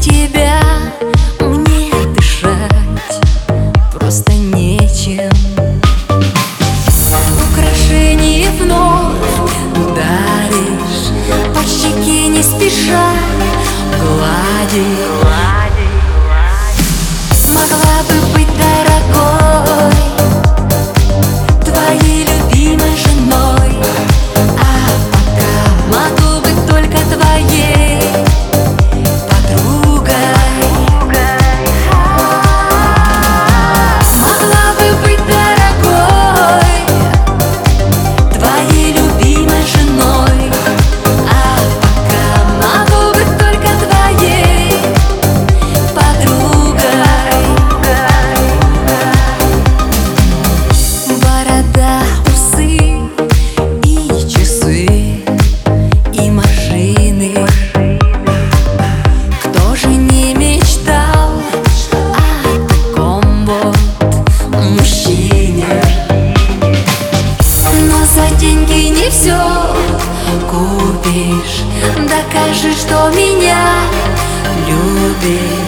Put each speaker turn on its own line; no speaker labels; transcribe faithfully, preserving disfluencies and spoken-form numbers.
тебя мне дышать просто нечем. Украшение вновь даришь, по щеке не спеша гладишь. Могла бы быть дорогой, твоей любимой женой, а пока могу быть только твоей подругой. Могла бы быть дорогой, твоей любимой женой, а пока могу быть только твоей подругой. Борода, усы и часы, и машины. Кто же не мечтал о таком вот мужчине? Но за деньги не все купишь, докажи, что меня любишь.